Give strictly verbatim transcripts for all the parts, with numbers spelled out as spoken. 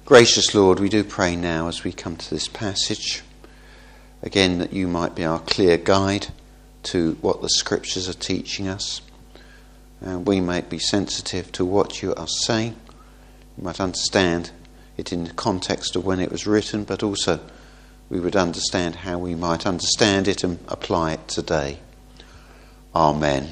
Gracious Lord, we do pray now as we come to this passage, again, that you might be our clear guide to what the Scriptures are teaching us, and we might be sensitive to what you are saying. We might understand it in the context of when it was written, but also we would understand how we might understand it and apply it today. Amen.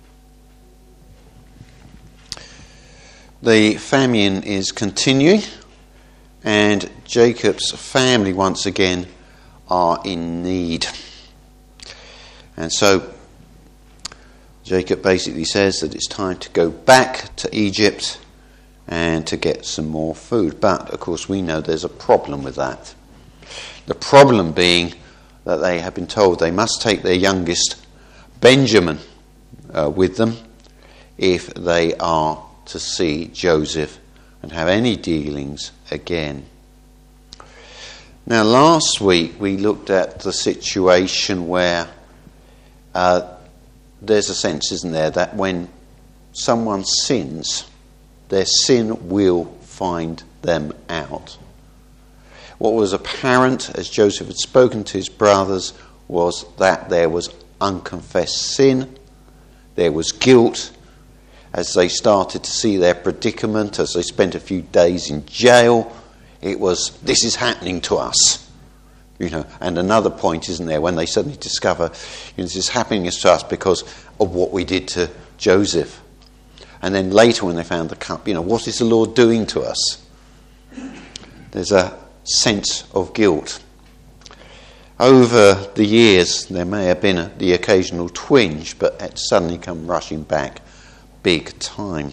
The famine is continuing, and Jacob's family once again are in need. And so Jacob basically says that it's time to go back to Egypt and to get some more food. But of course we know there's a problem with that. The problem being that they have been told they must take their youngest, Benjamin, uh, with them if they are to see Joseph and have any dealings again. Now, last week we looked at the situation where uh, there's a sense, isn't there, that when someone sins, their sin will find them out. What was apparent as Joseph had spoken to his brothers was that there was unconfessed sin, there was guilt. As they started to see their predicament, as they spent a few days in jail, it was, this is happening to us. You know, and another point, isn't there, when they suddenly discover, you know, this is happening to us because of what we did to Joseph. And then later when they found the cup, you know, what is the Lord doing to us? There's a sense of guilt. Over the years, there may have been a, the occasional twinge, but it suddenly come rushing back big time.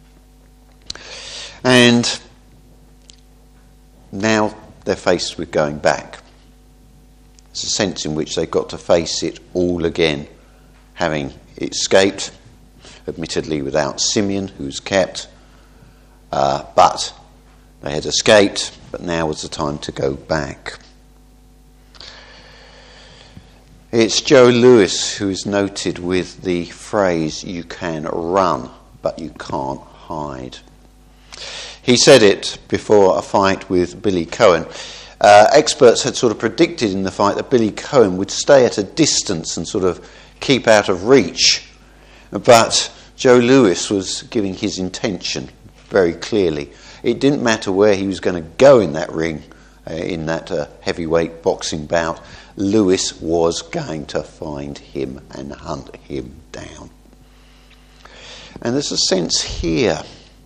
And now they're faced with going back. There's a sense in which they've got to face it all again, having escaped, admittedly without Simeon, who's kept, uh, but they had escaped, but now was the time to go back. It's Joe Lewis who is noted with the phrase, you can run, but you can't hide. He said it before a fight with Billy Cohen. Uh, experts had sort of predicted in the fight that Billy Cohen would stay at a distance and sort of keep out of reach. But Joe Lewis was giving his intention very clearly. It didn't matter where he was going to go in that ring, uh, in that uh, heavyweight boxing bout. Lewis was going to find him and hunt him down. And there's a sense here.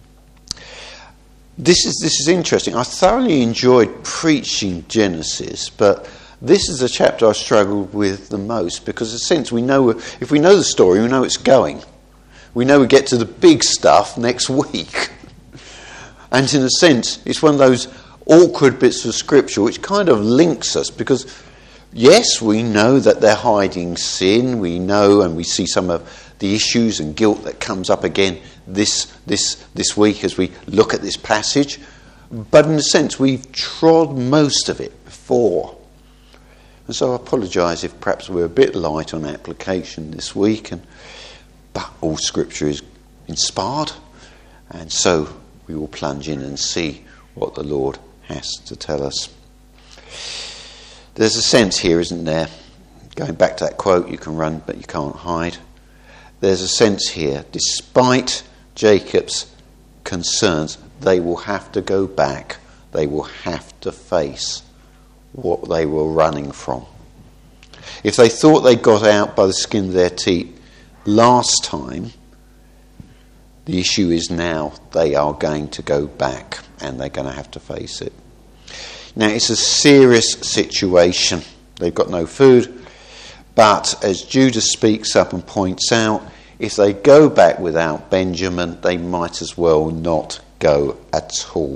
This is this is interesting. I thoroughly enjoyed preaching Genesis, but this is the chapter I struggled with the most, because in a sense we know, if we know the story, we know it's going. We know we get to the big stuff next week. And in a sense, it's one of those awkward bits of scripture which kind of links us, because yes, we know that they're hiding sin. We know and we see some of the issues and guilt that comes up again this this this week as we look at this passage. But in a sense, we've trod most of it before. And so I apologise if perhaps we're a bit light on application this week. And but all Scripture is inspired. And so we will plunge in and see what the Lord has to tell us. There's a sense here, isn't there? Going back to that quote, you can run but you can't hide. There's a sense here, despite Jacob's concerns, they will have to go back. They will have to face what they were running from. If they thought they got out by the skin of their teeth last time, the issue is now they are going to go back and they're going to have to face it. Now, it's a serious situation. They've got no food. But as Judah speaks up and points out, if they go back without Benjamin, they might as well not go at all.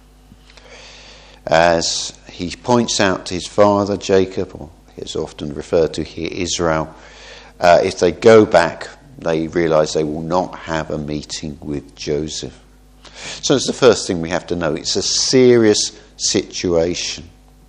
As he points out to his father, Jacob, or is often referred to here, Israel, uh, if they go back, they realise they will not have a meeting with Joseph. So it's the first thing we have to know. It's a serious situation.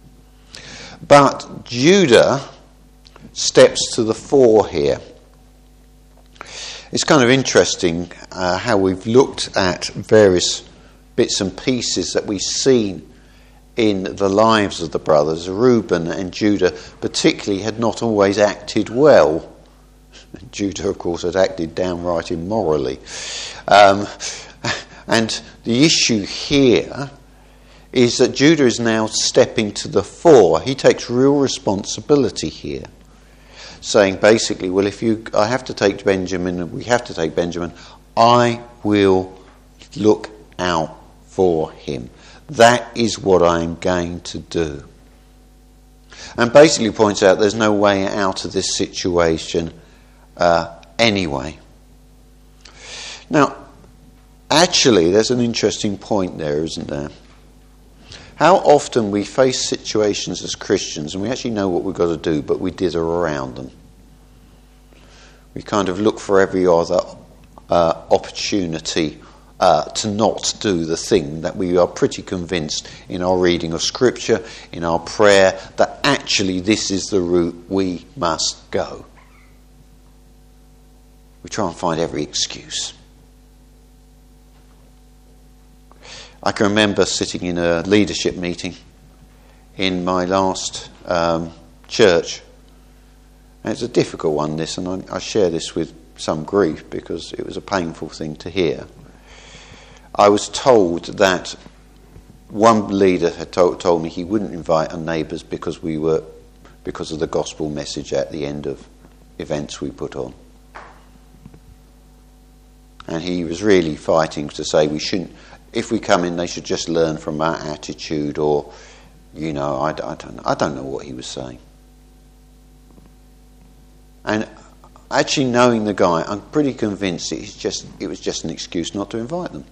But Judah steps to the fore here. It's kind of interesting uh, how we've looked at various bits and pieces that we've seen in the lives of the brothers, Reuben and Judah particularly had not always acted well. Judah, of course, had acted downright immorally. Um, and the issue here is that Judah is now stepping to the fore. He takes real responsibility here, saying basically, well, if you, I have to take Benjamin, we have to take Benjamin, I will look out for him. That is what I'm going to do. And basically points out there's no way out of this situation uh, anyway. Now, actually, there's an interesting point there, isn't there? How often we face situations as Christians and we actually know what we've got to do, but we dither around them. We kind of look for every other uh, opportunity uh, to not do the thing that we are pretty convinced in our reading of Scripture, in our prayer, that actually this is the route we must go. We try and find every excuse. I can remember sitting in a leadership meeting in my last um, church. And it's a difficult one, this, and I, I share this with some grief because it was a painful thing to hear. I was told that one leader had told, told me he wouldn't invite our neighbours because we were because of the gospel message at the end of events we put on. And he was really fighting to say we shouldn't, if we come in, they should just learn from our attitude, or, you know, I, I don't know, I don't know what he was saying. And actually knowing the guy, I'm pretty convinced it's just it was just an excuse not to invite them.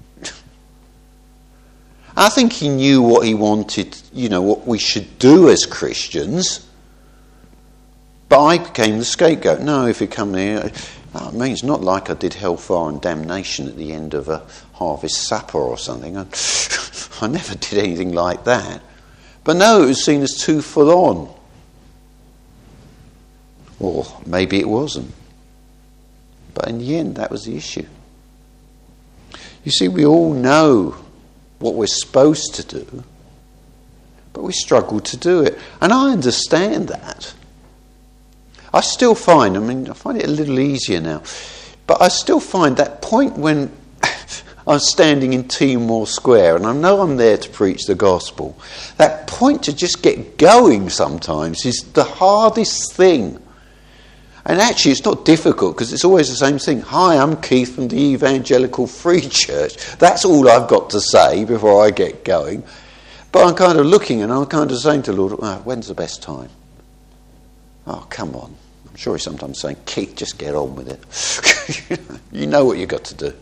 I think he knew what he wanted, you know, what we should do as Christians. But I became the scapegoat. No, if you come here, I mean, it's not like I did hellfire and damnation at the end of a harvest supper or something. I, I never did anything like that. But no, it was seen as too full on. Or maybe it wasn't. But in the end, that was the issue. You see, we all know what we're supposed to do, but we struggle to do it. And I understand that. I still find, I mean, I find it a little easier now, but I still find that point when I'm standing in Timor Square and I know I'm there to preach the gospel, that point to just get going sometimes is the hardest thing. And actually it's not difficult because it's always the same thing. Hi, I'm Keith from the Evangelical Free Church. That's all I've got to say before I get going. But I'm kind of looking and I'm kind of saying to the Lord, oh, when's the best time? Oh, come on. I'm sure he's sometimes saying, Keith, just get on with it. You know what you've got to do.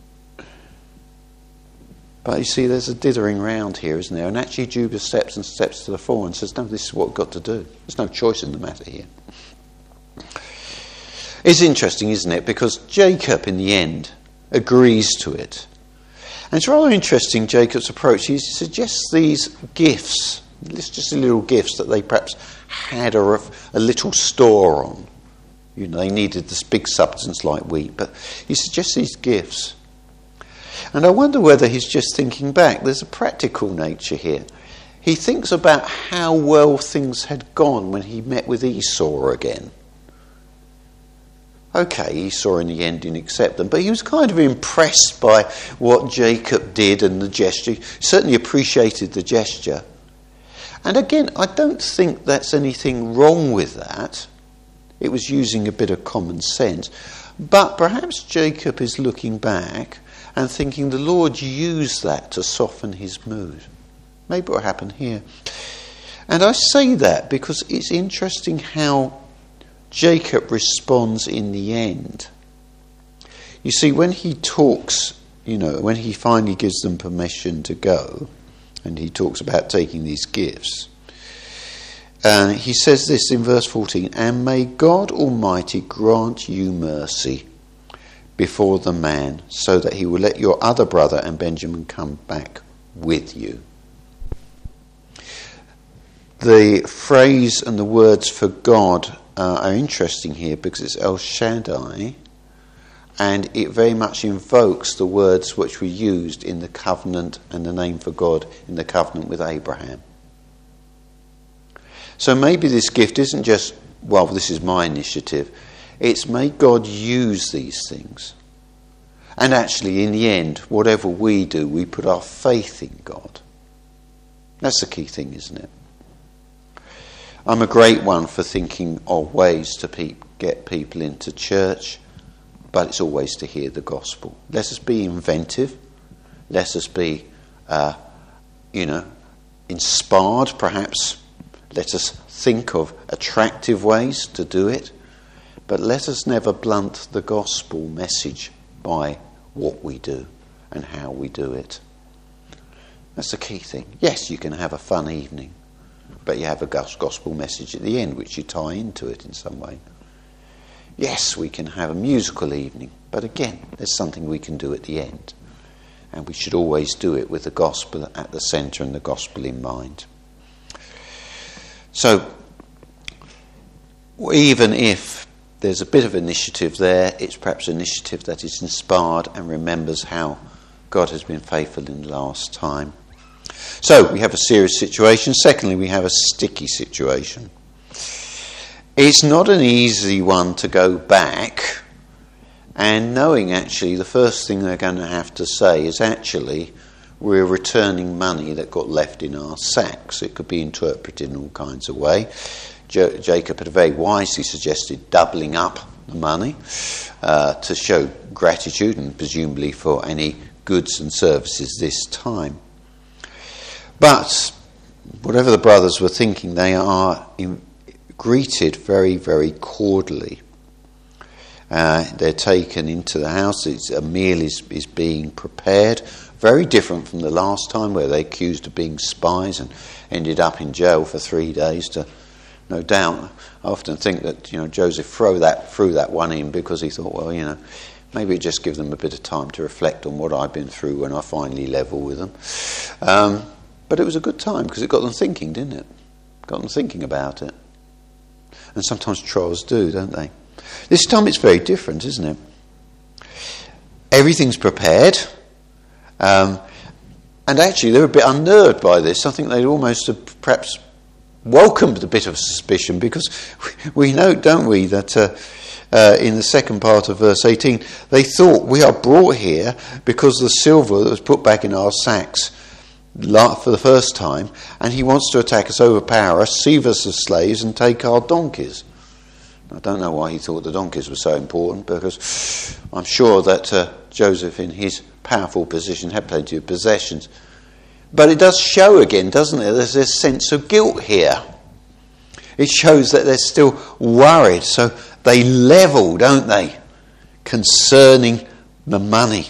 But you see, there's a dithering round here, isn't there? And actually Judah steps and steps to the fore and says, no, this is what we've got to do. There's no choice in the matter here. It's interesting, isn't it? Because Jacob, in the end, agrees to it. And it's rather interesting, Jacob's approach. He suggests these gifts, just little gifts that they perhaps had a, a little store on. You know, they needed this big substance like wheat. But he suggests these gifts. And I wonder whether he's just thinking back. There's a practical nature here. He thinks about how well things had gone when he met with Esau again. Okay, Esau in the end didn't accept them, but he was kind of impressed by what Jacob did and the gesture. He certainly appreciated the gesture. And again, I don't think that's anything wrong with that. It was using a bit of common sense. But perhaps Jacob is looking back and thinking the Lord used that to soften his mood. Maybe it will happen here. And I say that because it's interesting how Jacob responds in the end. You see, when he talks, you know, when he finally gives them permission to go, and he talks about taking these gifts, uh, he says this in verse fourteen, and may God Almighty grant you mercy before the man, so that he will let your other brother and Benjamin come back with you. The phrase and the words for God Uh, are interesting here because it's El Shaddai and it very much invokes the words which were used in the covenant and the name for God in the covenant with Abraham. So maybe this gift isn't just, well, this is my initiative. It's may God use these things. And actually, in the end, whatever we do, we put our faith in God. That's the key thing, isn't it? I'm a great one for thinking of ways to pe- get people into church, but it's always to hear the gospel. Let us be inventive. Let us be, uh, you know, inspired, perhaps. Let us think of attractive ways to do it. But let us never blunt the gospel message by what we do and how we do it. That's the key thing. Yes, you can have a fun evening, but you have a gospel message at the end which you tie into it in some way. Yes, we can have a musical evening, but again, there's something we can do at the end. And we should always do it with the gospel at the centre and the gospel in mind. So, even if there's a bit of initiative there, it's perhaps initiative that is inspired and remembers how God has been faithful in the last time. So, we have a serious situation. Secondly, we have a sticky situation. It's not an easy one to go back, and knowing actually the first thing they're going to have to say is actually we're returning money that got left in our sacks. It could be interpreted in all kinds of ways. Jo- Jacob had very wisely suggested doubling up the money uh, to show gratitude and presumably for any goods and services this time. But whatever the brothers were thinking, they are in, greeted very, very cordially. Uh, they're taken into the house. It's, a meal is, is being prepared. Very different from the last time where they accused of being spies and ended up in jail for three days. To, no doubt, I often think that you know Joseph threw that threw that one in because he thought, well, you know, maybe it just give them a bit of time to reflect on what I've been through when I finally level with them. Um, but it was a good time because it got them thinking, didn't it? Got them thinking about it. And sometimes trials do, don't they? This time it's very different, isn't it? Everything's prepared. Um, and actually they're a bit unnerved by this. I think they'd almost have perhaps welcomed a bit of suspicion because we know, don't we, that uh, uh, in the second part of verse eighteen, they thought we are brought here because the silver that was put back in our sacks for the first time, and he wants to attack us, overpower us, seize us as slaves and take our donkeys. I don't know why he thought the donkeys were so important, because I'm sure that uh, Joseph in his powerful position had plenty of possessions. But it does show again, doesn't it? There's this sense of guilt here. It shows that they're still worried. So they level, don't they, concerning the money.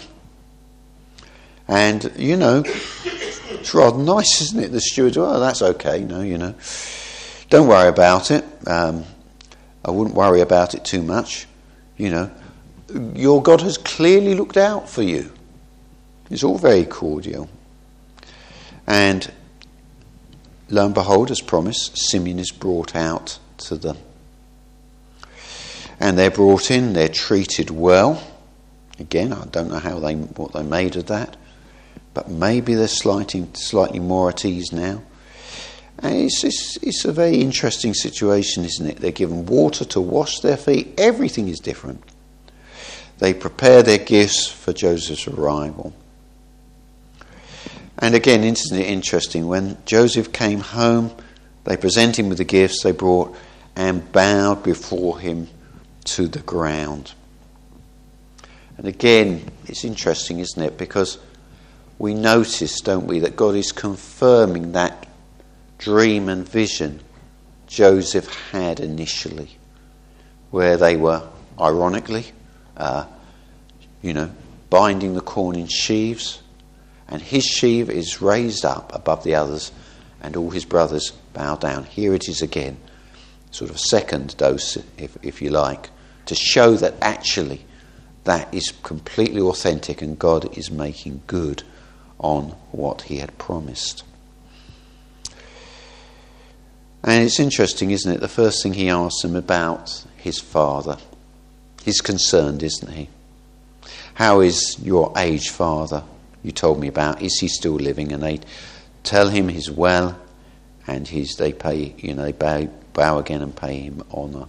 And, you know, it's rather nice, isn't it? The steward, oh, that's okay, no, you know. Don't worry about it. Um, I wouldn't worry about it too much. You know, your God has clearly looked out for you. It's all very cordial. And lo and behold, as promised, Simeon is brought out to them. And they're brought in, they're treated well. Again, I don't know how they what they made of that. But maybe they're slightly, slightly more at ease now. And it's, it's, it's a very interesting situation, isn't it? They're given water to wash their feet. Everything is different. They prepare their gifts for Joseph's arrival. And again, isn't it interesting? When Joseph came home, they present him with the gifts they brought and bowed before him to the ground. And again, it's interesting, isn't it? Because we notice, don't we, that God is confirming that dream and vision Joseph had initially, where they were, ironically, uh, you know, binding the corn in sheaves, and his sheaf is raised up above the others, and all his brothers bow down. Here it is again, sort of a second dose, if, if you like, to show that actually that is completely authentic and God is making good on what he had promised. And it's interesting, isn't it? The first thing he asks them about his father. He's concerned, isn't he? How is your aged father you told me about? Is he still living? And they tell him he's well, and he's, they pay, you know, they bow, bow again and pay him honour.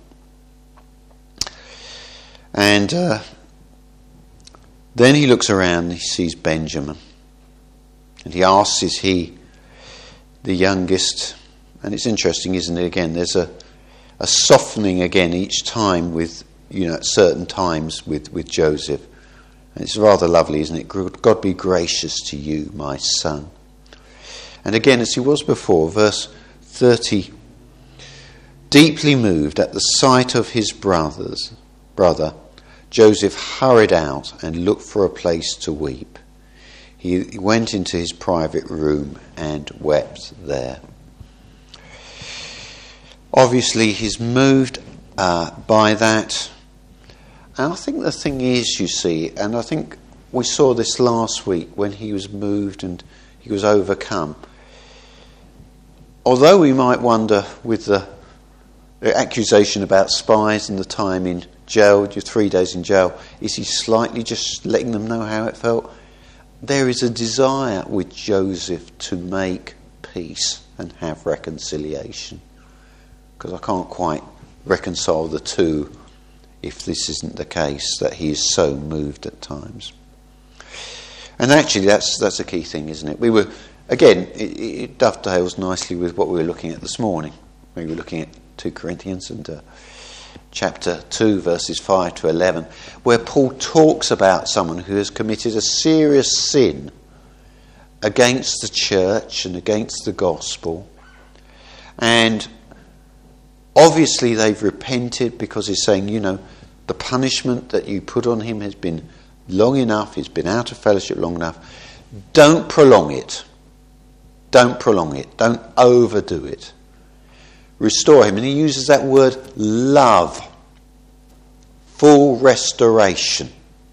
And uh, then he looks around and he sees Benjamin. And he asks, is he the youngest? And it's interesting, isn't it? Again, there's a, a softening again each time with, you know, at certain times with, with Joseph. And it's rather lovely, isn't it? God be gracious to you, my son. And again, as he was before, verse thirty, deeply moved at the sight of his brothers, brother, Joseph hurried out and looked for a place to weep. He went into his private room and wept there. Obviously, he's moved uh, by that. And I think the thing is, you see, and I think we saw this last week when he was moved and he was overcome. Although we might wonder with the, the accusation about spies and the time in jail, your three days in jail, is he slightly just letting them know how it felt? There is a desire with Joseph to make peace and have reconciliation. Because I can't quite reconcile the two if this isn't the case, that he is so moved at times. And actually that's that's a key thing, isn't it? We were, again, it, it dovetails nicely with what we were looking at this morning. We were looking at two Corinthians and uh, chapter two, verses five to eleven, where Paul talks about someone who has committed a serious sin against the church and against the gospel. And obviously they've repented, because he's saying, you know, the punishment that you put on him has been long enough, he's been out of fellowship long enough. Don't prolong it. Don't prolong it. Don't overdo it. Restore him. And he uses that word love. Full restoration.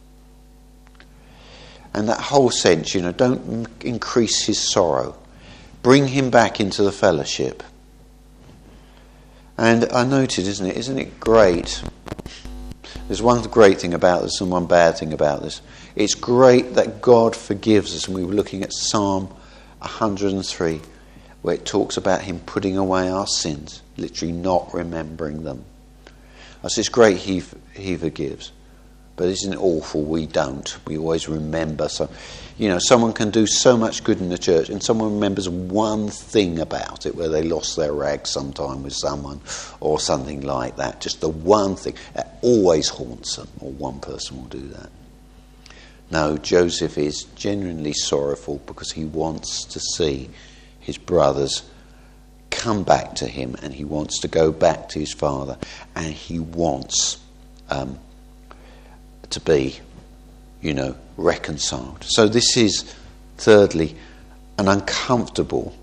And that whole sense, you know, don't increase his sorrow. Bring him back into the fellowship. And I noted, isn't it, isn't it great? There's one great thing about this and one bad thing about this. It's great that God forgives us. And we were looking at Psalm one hundred three, where it talks about him putting away our sins, literally not remembering them. I said, it's great he he forgives, but isn't it awful we don't? We always remember. So, you know, someone can do so much good in the church, and someone remembers one thing about it, where they lost their rag sometime with someone or something like that. Just the one thing that always haunts them, or one person will do that. No, Joseph is genuinely sorrowful because he wants to see his brothers come back to him, and he wants to go back to his father, and he wants um, to be, you know, reconciled. So this is, thirdly, an uncomfortable,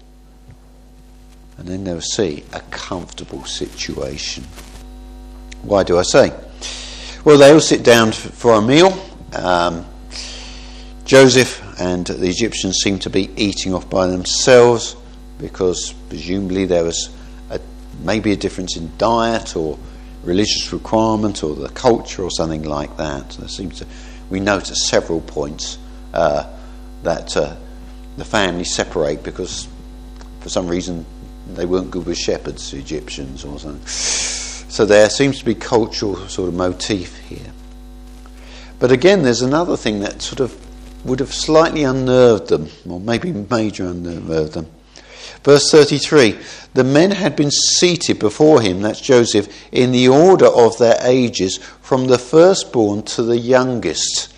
and then they'll see a comfortable situation. Why do I say? Well, they all sit down for a meal. Um, Joseph and the Egyptians seem to be eating off by themselves, because presumably there was a, maybe a difference in diet or religious requirement or the culture or something like that. There seems to, we note at several points uh, that uh, the family separate because for some reason they weren't good with shepherds, the Egyptians or something. So there seems to be cultural sort of motif here. But again, there's another thing that sort of would have slightly unnerved them, or maybe major unnerved them. Verse thirty-three, the men had been seated before him, that's Joseph, in the order of their ages, from the firstborn to the youngest.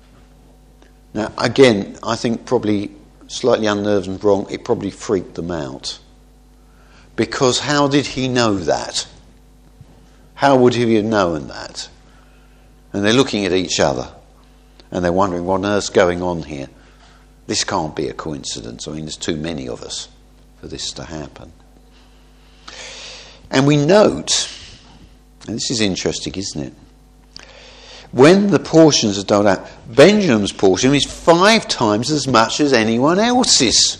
Now, again, I think probably slightly unnerved and wrong, it probably freaked them out. Because how did he know that? How would he have known that? And they're looking at each other, and they're wondering what on earth's going on here. This can't be a coincidence. I mean, there's too many of us for this to happen. And we note, and this is interesting, isn't it? When the portions are doled out, Benjamin's portion is five times as much as anyone else's.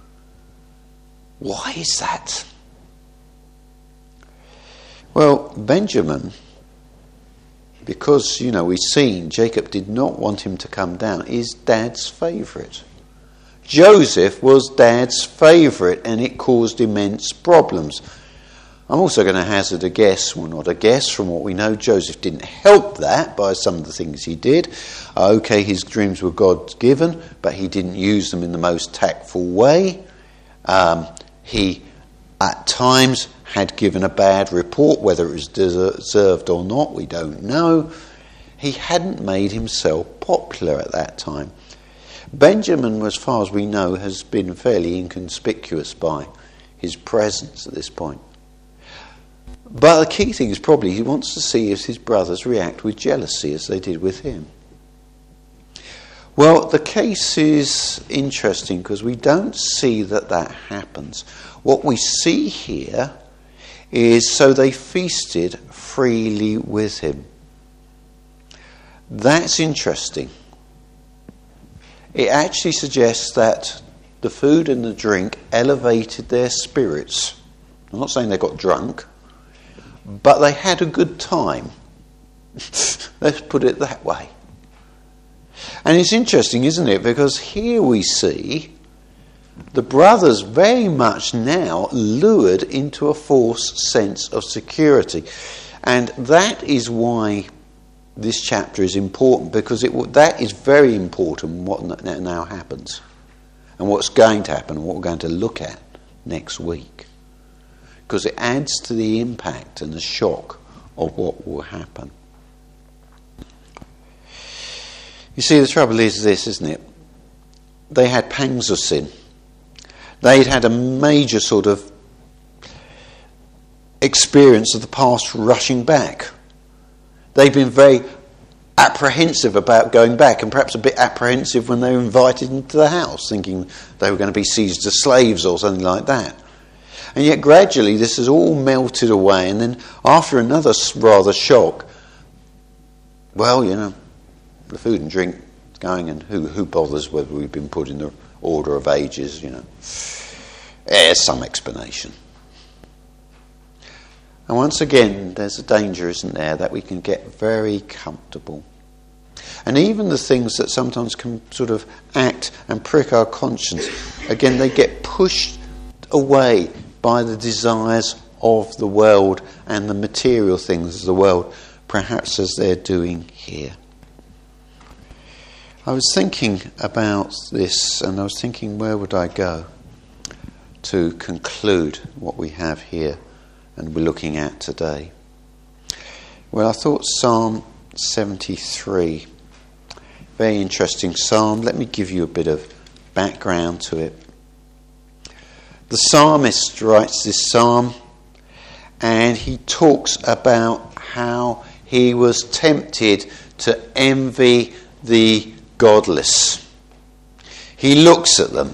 Why is that? Well, Benjamin, because, you know, we've seen Jacob did not want him to come down, is Dad's favourite. Joseph was Dad's favourite, and it caused immense problems. I'm also going to hazard a guess, well not a guess, from what we know, Joseph didn't help that by some of the things he did. Uh, okay, his dreams were God-given, but he didn't use them in the most tactful way. Um, he, at times, had given a bad report, whether it was deserved or not, we don't know. He hadn't made himself popular at that time. Benjamin, as far as we know, has been fairly inconspicuous by his presence at this point. But the key thing is probably he wants to see if his brothers react with jealousy as they did with him. Well, the case is interesting because we don't see that that happens. What we see here is so they feasted freely with him. That's interesting. It actually suggests that the food and the drink elevated their spirits. I'm not saying they got drunk, but they had a good time. Let's put it that way. And it's interesting, isn't it? Because here we see the brothers very much now lured into a false sense of security. And that is why this chapter is important, because it that is very important what now happens and what's going to happen and what we're going to look at next week. Because it adds to the impact and the shock of what will happen. You see, the trouble is this, isn't it? They had pangs of sin. They'd had a major sort of experience of the past rushing back. They'd been very apprehensive about going back, and perhaps a bit apprehensive when they were invited into the house, thinking they were going to be seized as slaves or something like that. And yet gradually this has all melted away, and then after another rather shock, well, you know, the food and drink is going, and who who bothers whether we've been put in the order of ages, you know. There's some explanation. And once again, there's a danger, isn't there, that we can get very comfortable. And even the things that sometimes can sort of act and prick our conscience, again, they get pushed away by the desires of the world and the material things of the world, perhaps as they're doing here. I was thinking about this, and I was thinking, where would I go to conclude what we have here and we're looking at today? Well, I thought Psalm seventy-three, very interesting psalm. Let me give you a bit of background to it. The psalmist writes this psalm, and he talks about how he was tempted to envy the godless. He looks at them,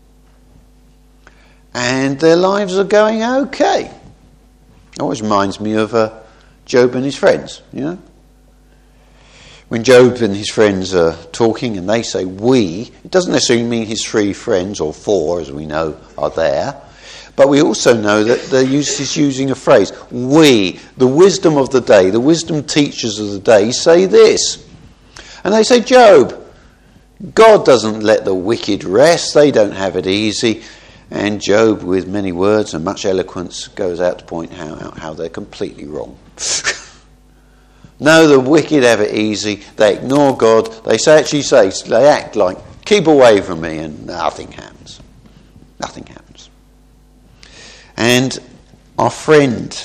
and their lives are going okay. It always reminds me of uh, Job and his friends, you know. When Job and his friends are talking and they say we, it doesn't necessarily mean his three friends, or four as we know are there, but we also know that they're use, he's using a phrase, we, the wisdom of the day, the wisdom teachers of the day say this. And they say, Job, God doesn't let the wicked rest, they don't have it easy. And Job, with many words and much eloquence, goes out to point out how they're completely wrong. No, the wicked have it easy. They ignore God. They say, actually say, they act like, keep away from me, and nothing happens. Nothing happens. And our friend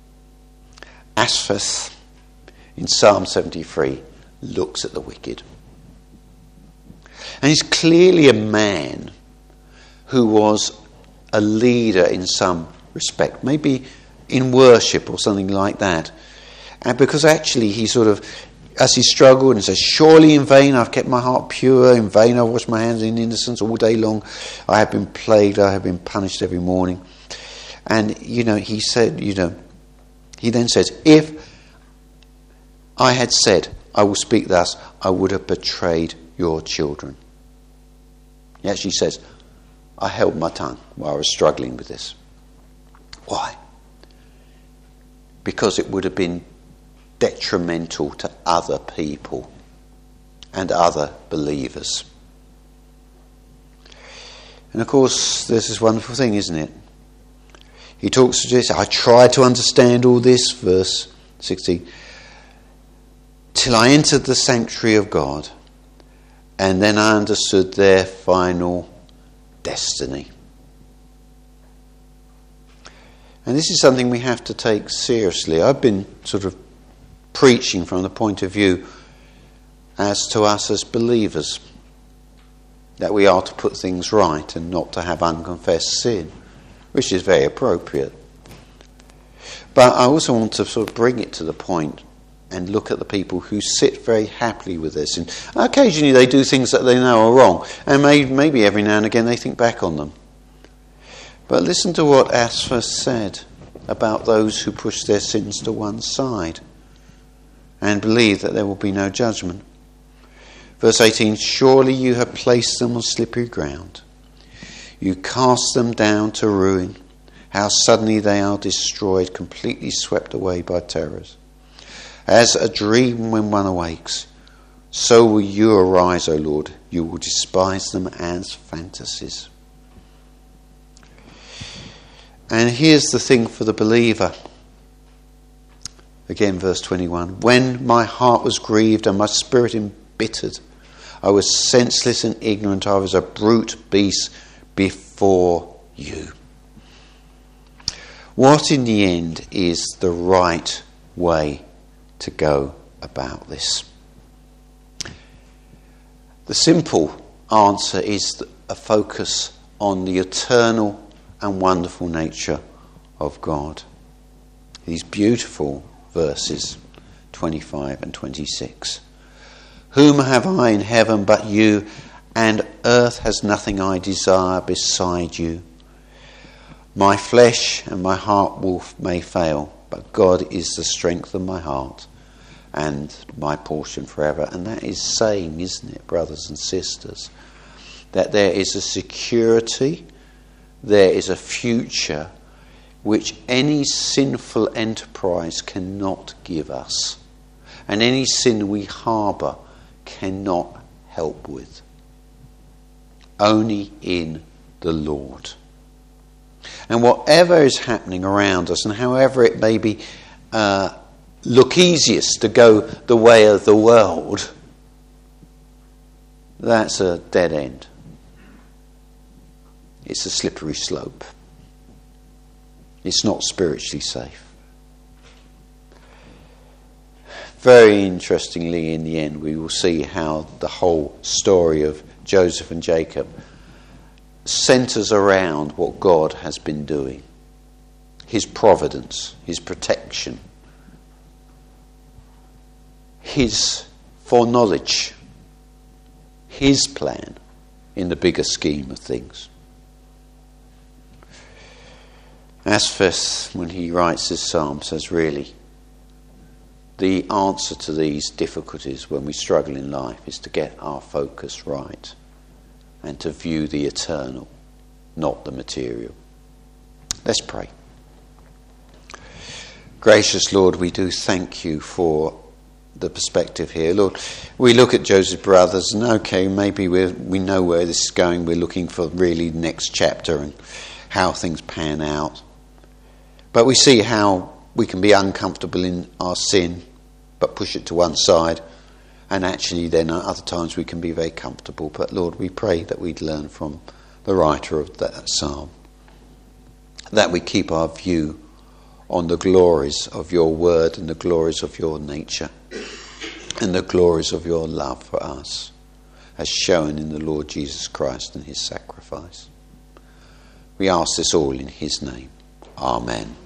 Asaph in Psalm seventy-three looks at the wicked. And he's clearly a man who was a leader in some respect, maybe in worship or something like that. And because actually he sort of, as he struggled and says, surely in vain I've kept my heart pure, in vain I've washed my hands in innocence all day long, I have been plagued, I have been punished every morning. And, you know, he said, you know, he then says, if I had said, I will speak thus, I would have betrayed your children. He actually says, I held my tongue while I was struggling with this. Why? Because it would have been detrimental to other people and other believers. And of course, there's this wonderful thing, isn't it? He talks to Jesus. I tried to understand all this, verse sixteen, till I entered the sanctuary of God, and then I understood their final destiny. And this is something we have to take seriously. I've been sort of preaching from the point of view as to us as believers, that we are to put things right and not to have unconfessed sin, which is very appropriate. But I also want to sort of bring it to the point and look at the people who sit very happily with this. And occasionally they do things that they know are wrong, and maybe, maybe every now and again they think back on them. But listen to what Asphas said about those who push their sins to one side and believe that there will be no judgment. Verse eighteen, surely you have placed them on slippery ground. You cast them down to ruin. How suddenly they are destroyed, completely swept away by terrors. As a dream when one awakes, so will you arise, O Lord. You will despise them as fantasies. And here's the thing for the believer. Again, verse twenty-one. When my heart was grieved and my spirit embittered, I was senseless and ignorant. I was a brute beast before you. What in the end is the right way to go about this? The simple answer is a focus on the eternal and wonderful nature of God. These beautiful verses twenty-five and twenty-six. Whom have I in heaven but you, and earth has nothing I desire beside you. My flesh and my heart will, may fail, but God is the strength of my heart and my portion forever. And that is saying, isn't it, brothers and sisters, that there is a security, there is a future which any sinful enterprise cannot give us, and any sin we harbour cannot help with. Only in the Lord. And whatever is happening around us, and however it may be uh, look easiest to go the way of the world, that's a dead end. It's a slippery slope. It's not spiritually safe. Very interestingly, in the end, we will see how the whole story of Joseph and Jacob centres around what God has been doing. His providence, his protection, his foreknowledge, his plan in the bigger scheme of things. Asphas, when he writes this psalm, says really, the answer to these difficulties when we struggle in life is to get our focus right and to view the eternal, not the material. Let's pray. Gracious Lord, we do thank you for the perspective here. Lord, we look at Joseph's brothers and okay, maybe we we know where this is going. We're looking for really the next chapter and how things pan out. But we see how we can be uncomfortable in our sin, but push it to one side. And actually then at other times we can be very comfortable. But Lord, we pray that we'd learn from the writer of that psalm, that we keep our view on the glories of your word and the glories of your nature and the glories of your love for us, as shown in the Lord Jesus Christ and his sacrifice. We ask this all in his name. Amen.